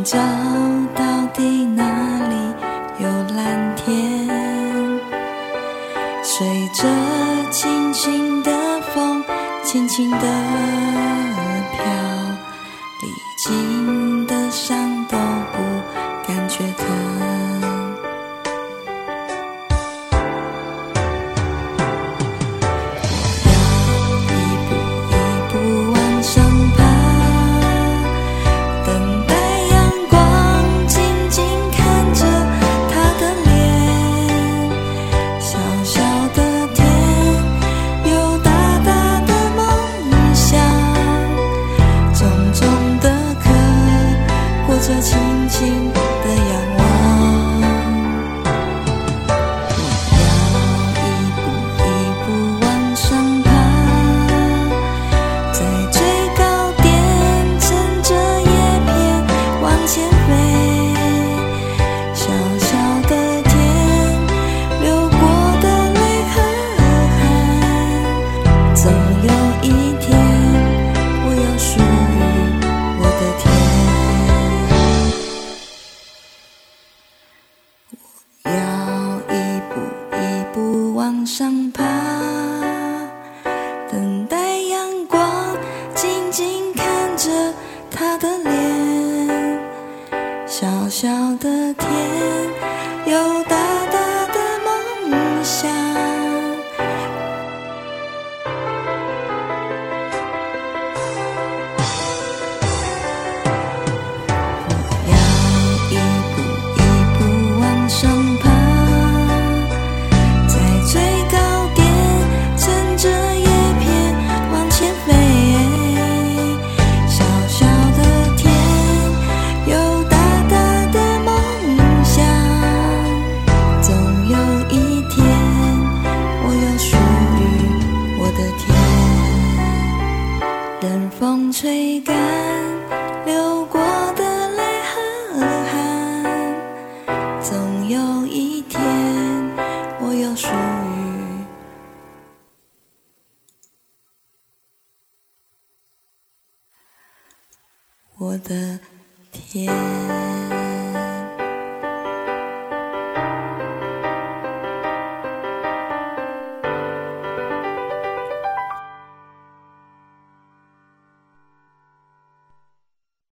找到底哪里有蓝天，随着轻轻的风轻轻地飘，历经的伤都不感觉疼。这轻轻的仰望，我要一步一步往上爬，在最高点乘着叶片往前飞，小小的天，流过的泪和汗，总有一天我要属于我的天。往上爬，等待阳光，静静看着他的脸，小小的天，有大大的梦想。我要一步一步往上爬，最高点乘着叶片往前飞，小小的天，有大大的梦想，总有一天我要属于我的天。任风吹干流过的泪和汗，总有一天我要属于我的天。